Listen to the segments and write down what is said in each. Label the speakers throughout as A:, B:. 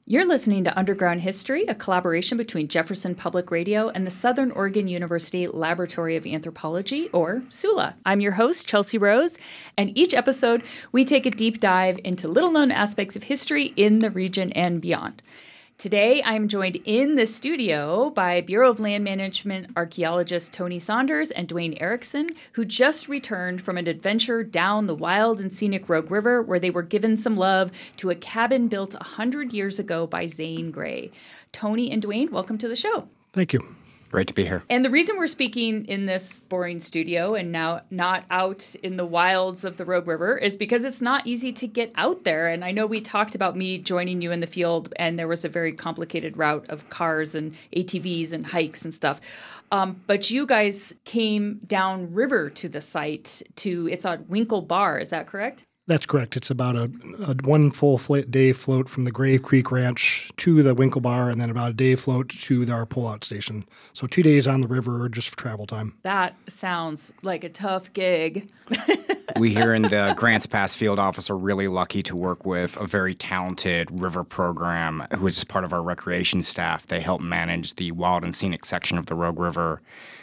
A: You're listening to Underground History, a collaboration between Jefferson Public Radio and the Southern Oregon University Laboratory of Anthropology, or SULA. I'm your host, Chelsea Rose, and each episode we take a deep dive into little-known aspects of history in the region and beyond. Today, I'm joined in the studio by Bureau of Land Management archaeologist Tony Saunders and Dwayne Erickson, who just returned from an adventure down the wild and scenic Rogue River, where they were given some love to a cabin built 100 years ago by Zane Grey. Tony and Dwayne, welcome to the show.
B: Thank you.
C: Great to be here.
A: And the reason we're speaking in this boring studio and now not out in the wilds of the Rogue River is because it's not easy to get out there. And I know we talked about me joining you in the field, and there was a very complicated route of cars and ATVs and hikes and stuff. But you guys came down river to the site it's on Winkle Bar, is that correct?
B: That's correct. It's about a one full day float from the Grave Creek Ranch to the Winkle Bar, and then about a day float to our pullout station. So 2 days on the river just for travel time.
A: That sounds like a tough gig.
C: We here in the Grants Pass field office are really lucky to work with a very talented river program who is part of our recreation staff. They help manage the wild and scenic section of the Rogue River.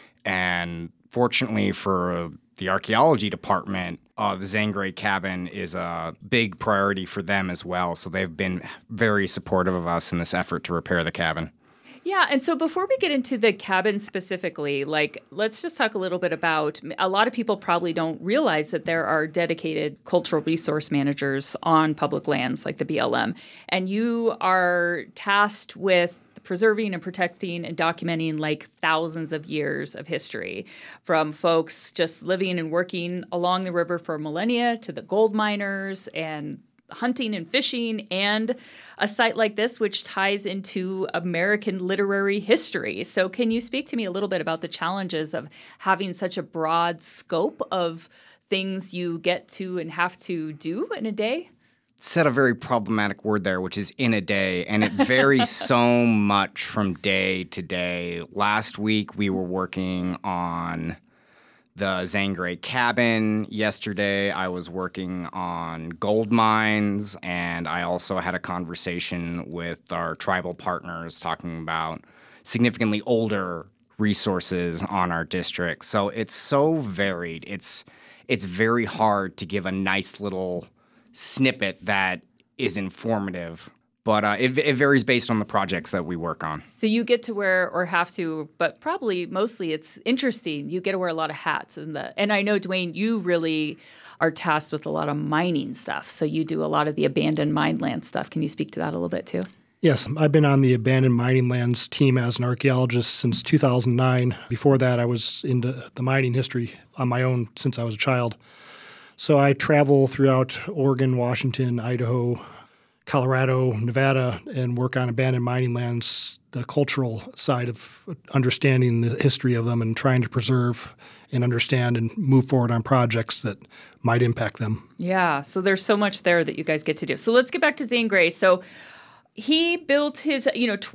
C: And fortunately for the archaeology department, the Zane Grey cabin is a big priority for them as well. So they've been very supportive of us in this effort to repair the cabin.
A: Yeah, and so before we get into the cabin specifically, let's just talk a little bit about, a lot of people probably don't realize that there are dedicated cultural resource managers on public lands like the BLM, and you are tasked with preserving and protecting and documenting thousands of years of history, from folks just living and working along the river for millennia to the gold miners and hunting and fishing, and a site like this, which ties into American literary history. So can you speak to me a little bit about the challenges of having such a broad scope of things you get to and have to do in a day?
C: Said a very problematic word there, which is in a day, and it varies so much from day to day. Last week, we were working on the Zane Grey cabin. Yesterday, I was working on gold mines, and I also had a conversation with our tribal partners talking about significantly older resources on our district. So it's so varied. It's very hard to give a nice little snippet that is informative, but it varies based on the projects that we work on.
A: So you get to wear, or have to, but probably mostly it's interesting, you get to wear a lot of hats. And I know, Dwayne, you really are tasked with a lot of mining stuff, so you do a lot of the abandoned mine land stuff. Can you speak to that a little bit too?
B: Yes, I've been on the abandoned mining lands team as an archaeologist since 2009. Before that, I was into the mining history on my own since I was a child. So I travel throughout Oregon, Washington, Idaho, Colorado, Nevada, and work on abandoned mining lands, the cultural side of understanding the history of them and trying to preserve and understand and move forward on projects that might impact them.
A: Yeah, so there's so much there that you guys get to do. So let's get back to Zane Grey. So he built his,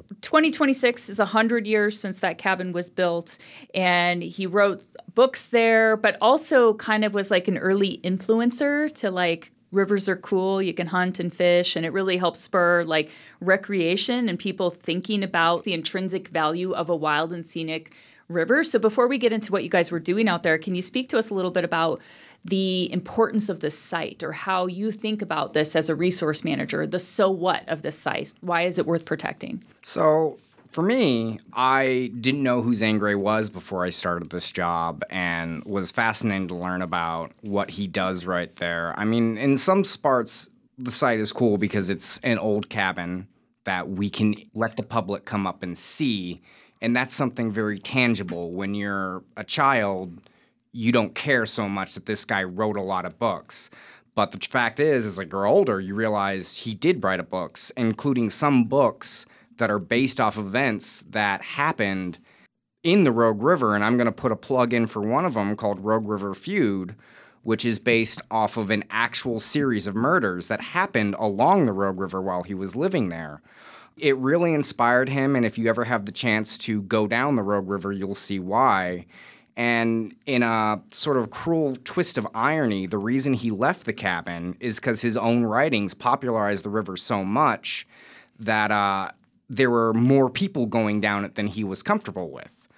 A: 2026 is 100 years since that cabin was built, and he wrote books there, but also kind of was like an early influencer to rivers are cool, you can hunt and fish, and it really helps spur recreation and people thinking about the intrinsic value of a wild and scenic river. So before we get into what you guys were doing out there, can you speak to us a little bit about the importance of the site, or how you think about this as a resource manager, the so what of this site? Why is it worth protecting?
C: So for me, I didn't know who Zane Grey was before I started this job, and was fascinated to learn about what he does right there. I mean, in some parts, the site is cool because it's an old cabin that we can let the public come up and see, and that's something very tangible. When you're a child, you don't care so much that this guy wrote a lot of books. But the fact is, as I grow older, you realize he did write books, including some books that are based off events that happened in the Rogue River. And I'm going to put a plug in for one of them called Rogue River Feud, which is based off of an actual series of murders that happened along the Rogue River while he was living there. It really inspired him, and if you ever have the chance to go down the Rogue River, you'll see why. And in a sort of cruel twist of irony, the reason he left the cabin is because his own writings popularized the river so much that there were more people going down it than he was comfortable with.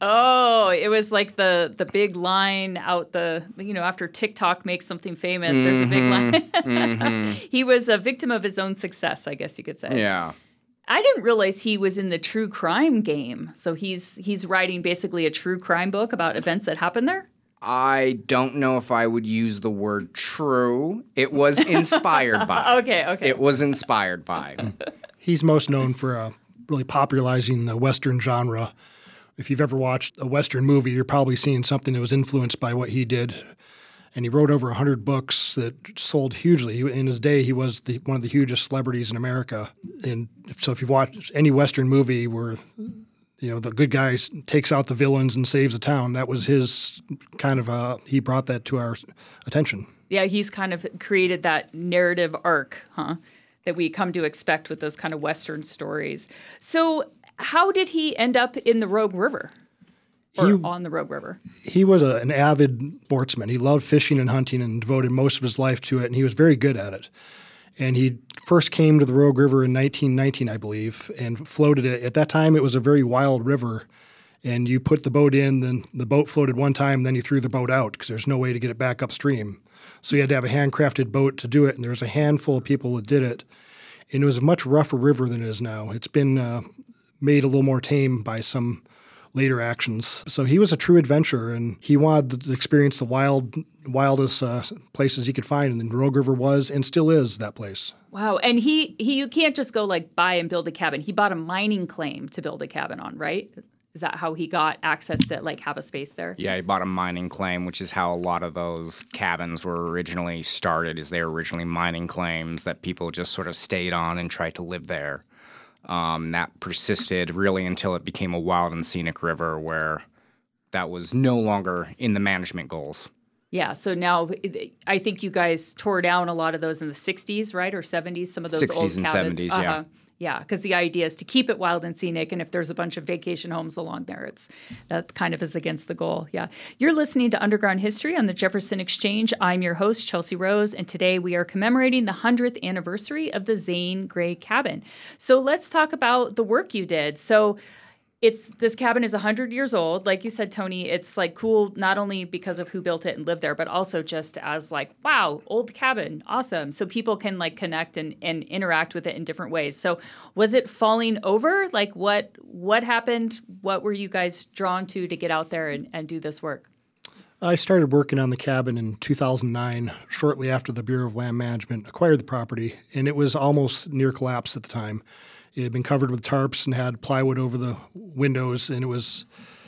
A: Oh, it was like the big line out after TikTok makes something famous, there's a big line. He was a victim of his own success, I guess you could say.
C: Yeah.
A: I didn't realize he was in the true crime game. So he's writing basically a true crime book about events that happened there?
C: I don't know if I would use the word true. It was inspired by.
A: Okay.
C: It was inspired by.
B: He's most known for really popularizing the Western genre. If you've ever watched a Western movie, you're probably seeing something that was influenced by what he did. And he wrote over 100 books that sold hugely. In his day, he was one of the hugest celebrities in America. And so if you've watched any Western movie where the good guy takes out the villains and saves the town, that was his kind of he brought that to our attention.
A: Yeah, he's kind of created that narrative arc, that we come to expect with those kind of Western stories. So how did he end up in the Rogue River? Or on the Rogue River? He
B: was an avid sportsman. He loved fishing and hunting and devoted most of his life to it, and he was very good at it. And he first came to the Rogue River in 1919, I believe, and floated it. At that time, it was a very wild river, and you put the boat in, then the boat floated one time, then you threw the boat out because there's no way to get it back upstream. So you had to have a handcrafted boat to do it, and there was a handful of people that did it. And it was a much rougher river than it is now. It's been made a little more tame by some later actions. So he was a true adventurer, and he wanted to experience the wildest places he could find, and Rogue River was and still is that place.
A: Wow. And he you can't just go buy and build a cabin. He bought a mining claim to build a cabin on, right? Is that how he got access to have a space there?
C: Yeah, he bought a mining claim, which is how a lot of those cabins were originally started, is they were originally mining claims that people just sort of stayed on and tried to live there. That persisted really until it became a wild and scenic river where that was no longer in the management goals.
A: Yeah, so now I think you guys tore down a lot of those in the 60s, right, or 70s, some of those
C: 60s
A: old
C: and
A: cabins.
C: 70s, yeah.
A: Yeah, because the idea is to keep it wild and scenic, and if there's a bunch of vacation homes along there, that kind of is against the goal. Yeah. You're listening to Underground History on the Jefferson Exchange. I'm your host, Chelsea Rose, and today we are commemorating the 100th anniversary of the Zane Grey Cabin. So let's talk about the work you did. So this cabin is 100 years old. Like you said, Tony, it's cool not only because of who built it and lived there, but also just as wow, old cabin, awesome. So people can connect and interact with it in different ways. So was it falling over? What happened? What were you guys drawn to get out there and do this work?
B: I started working on the cabin in 2009, shortly after the Bureau of Land Management acquired the property, and it was almost near collapse at the time. It had been covered with tarps and had plywood over the windows, and it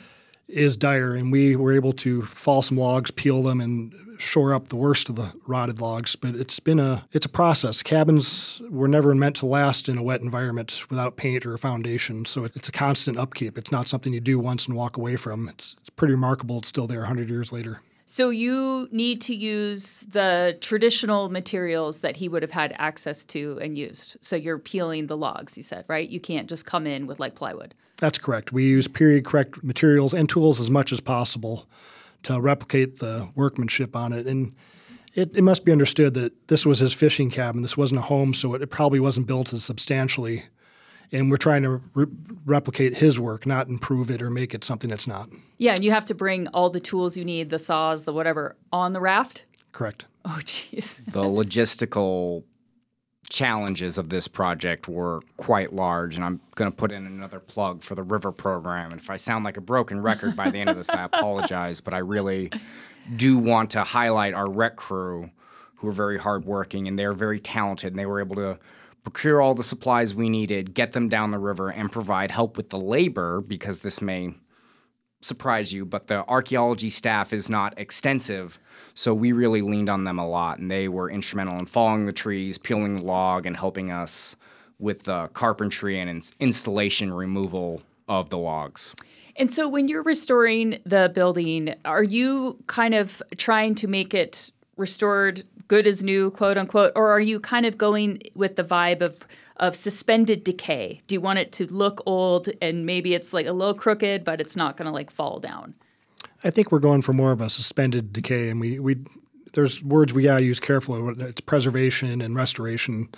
B: is dire. And we were able to fall some logs, peel them, and shore up the worst of the rotted logs. But it's a process. Cabins were never meant to last in a wet environment without paint or a foundation. So it's a constant upkeep. It's not something you do once and walk away from. It's pretty remarkable. It's still there 100 years later.
A: So you need to use the traditional materials that he would have had access to and used. So you're peeling the logs, you said, right? You can't just come in with plywood.
B: That's correct. We use period-correct materials and tools as much as possible to replicate the workmanship on it. And it must be understood that this was his fishing cabin. This wasn't a home, so it probably wasn't built as substantially. And we're trying to replicate his work, not improve it or make it something it's not.
A: Yeah, and you have to bring all the tools you need, the saws, the whatever, on the raft?
B: Correct.
A: Oh, jeez.
C: The logistical challenges of this project were quite large, and I'm going to put in another plug for the river program. And if I sound like a broken record by the end of this, I apologize, but I really do want to highlight our rec crew, who are very hardworking, and they're very talented, and they were able to procure all the supplies we needed, get them down the river, and provide help with the labor, because this may surprise you, but the archaeology staff is not extensive, so we really leaned on them a lot, and they were instrumental in falling the trees, peeling the log, and helping us with the carpentry and installation removal of the logs.
A: And so when you're restoring the building, are you kind of trying to make it restored good as new, quote unquote, or are you kind of going with the vibe of suspended decay? Do you want it to look old and maybe it's a little crooked, but it's not going to fall down?
B: I think we're going for more of a suspended decay, and we there's words we gotta use carefully. It's preservation and restoration,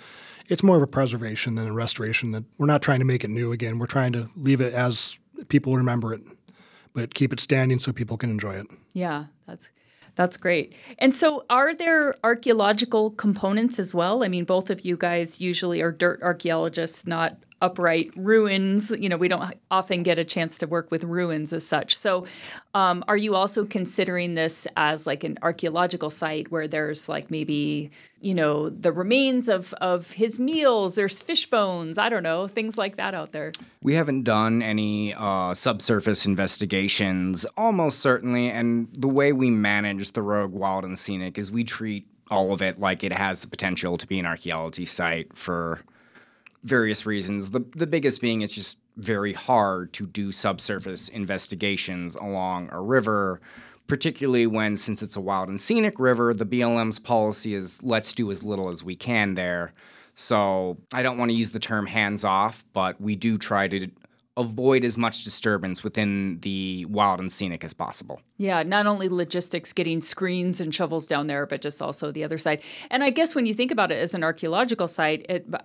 B: It's more of a preservation than a restoration. That we're not trying to make it new again. We're trying to leave it as people remember it, but keep it standing so people can enjoy it.
A: Yeah, that's great. And so are there archaeological components as well? I mean, both of you guys usually are dirt archaeologists, not upright ruins. We don't often get a chance to work with ruins as such. So are you also considering this as like an archaeological site where there's like maybe, the remains of his meals, there's fish bones, I don't know, things like that out there?
C: We haven't done any subsurface investigations, almost certainly. And the way we manage the Rogue Wild and Scenic is we treat all of it like it has the potential to be an archaeology site for various reasons. The biggest being it's just very hard to do subsurface investigations along a river, particularly since it's a wild and scenic river, the BLM's policy is let's do as little as we can there. So I don't want to use the term hands off, but we do try to avoid as much disturbance within the wild and scenic as possible.
A: Yeah, not only logistics, getting screens and shovels down there, but just also the other side. And I guess when you think about it as an archaeological site,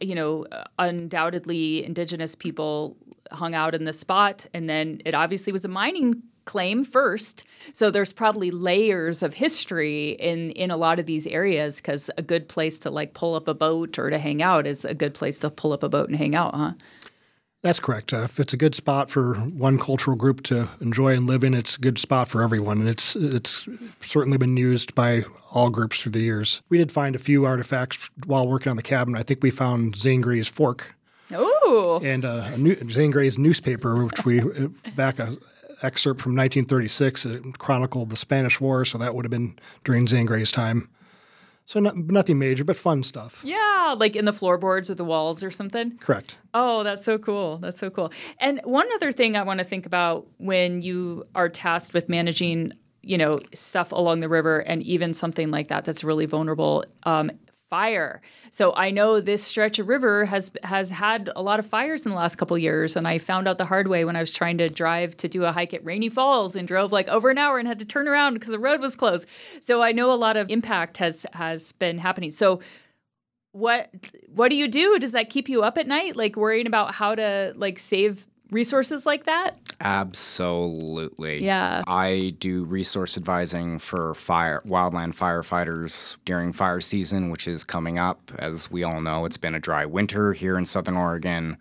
A: undoubtedly indigenous people hung out in the spot, and then it obviously was a mining claim first. So there's probably layers of history in a lot of these areas, because a good place to like pull up a boat or to hang out is a good place to pull up a boat and hang out, huh?
B: That's correct. If it's a good spot for one cultural group to enjoy and live in, it's a good spot for everyone. And it's certainly been used by all groups through the years. We did find a few artifacts while working on the cabin. I think we found Zane Grey's fork.
A: Oh.
B: And Zane Grey's newspaper, which we back a excerpt from 1936. It chronicled the Spanish War, so that would have been during Zane Grey's time. So nothing major, but fun stuff.
A: Yeah, like in the floorboards or the walls or something?
B: Correct.
A: Oh, that's so cool. That's so cool. And one other thing I want to think about when you are tasked with managing, stuff along the river and even something like that that's really vulnerable, fire. So I know this stretch of river has had a lot of fires in the last couple of years, and I found out the hard way when I was trying to drive to do a hike at Rainy Falls and drove like over an hour and had to turn around because the road was closed. So I know a lot of impact has been happening. So what do you do? Does that keep you up at night, like worrying about how to like save resources like that?
C: Absolutely.
A: Yeah.
C: I do resource advising for wildland firefighters during fire season, which is coming up. As we all know, it's been a dry winter here in Southern Oregon.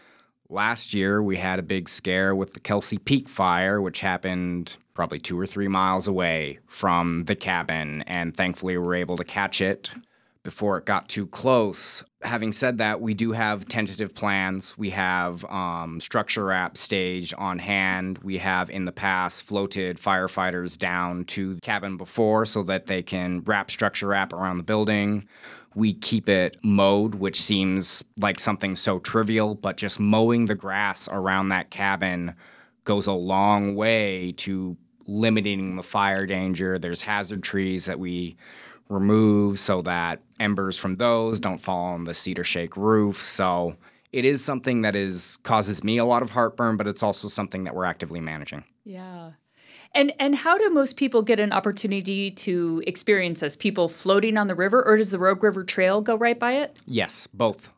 C: Last year, we had a big scare with the Kelsey Peak fire, which happened probably 2 or 3 miles away from the cabin, and thankfully we were able to catch it before it got too close. Having said that, we do have tentative plans. We have structure wrap stage on hand. We have in the past floated firefighters down to the cabin before so that they can structure wrap around the building. We keep it mowed, which seems like something so trivial, but just mowing the grass around that cabin goes a long way to limiting the fire danger. There's hazard trees that we remove so that embers from those don't fall on the cedar shake roof. So it is something that causes me a lot of heartburn, but it's also something that we're actively managing.
A: Yeah. And how do most people get an opportunity to experience this? People floating on the river, or does the Rogue River Trail go right by it?
C: Yes, both.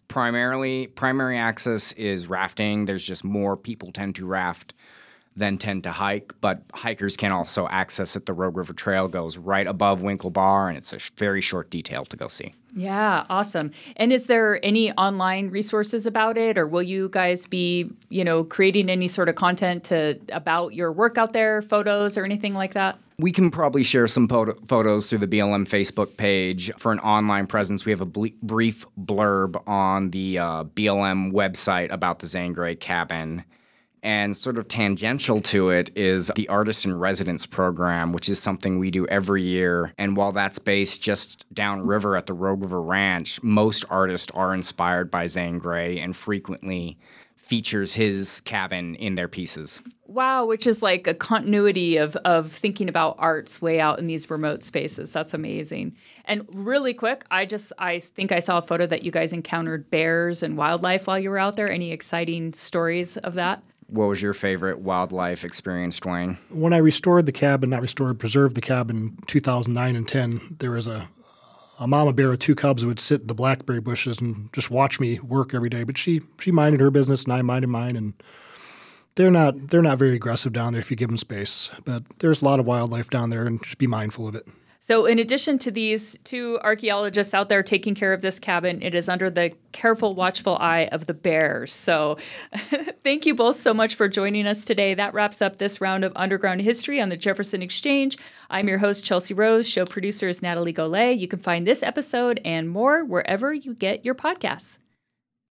C: Primary access is rafting. There's just more people tend to raft than tend to hike, but hikers can also access it. The Rogue River Trail goes right above Winkle Bar, and it's a very short detail to go see.
A: Yeah, awesome. And is there any online resources about it, or will you guys be, creating any sort of content about your work out there, photos or anything like that?
C: We can probably share some photos through the BLM Facebook page. For an online presence, we have a brief blurb on the BLM website about the Zane Grey cabin. And sort of tangential to it is the Artist in Residence program, which is something we do every year. And while that's based just downriver at the Rogue River Ranch, most artists are inspired by Zane Grey and frequently features his cabin in their pieces.
A: Wow, which is like a continuity of thinking about arts way out in these remote spaces. That's amazing. And really quick, I think I saw a photo that you guys encountered bears and wildlife while you were out there. Any exciting stories of that?
C: What was your favorite wildlife experience, Dwayne?
B: When I preserved the cabin in 2009 and 10, there was a a mama bear with 2 cubs would sit in the blackberry bushes and just watch me work every day. But she minded her business and I minded mine, and they're not very aggressive down there if you give them space. But there's a lot of wildlife down there, and just be mindful of it.
A: So in addition to these 2 archaeologists out there taking care of this cabin, it is under the careful, watchful eye of the bears. So thank you both so much for joining us today. That wraps up this round of Underground History on the Jefferson Exchange. I'm your host, Chelsea Rose. Show producer is Natalie Golay. You can find this episode and more wherever you get your podcasts.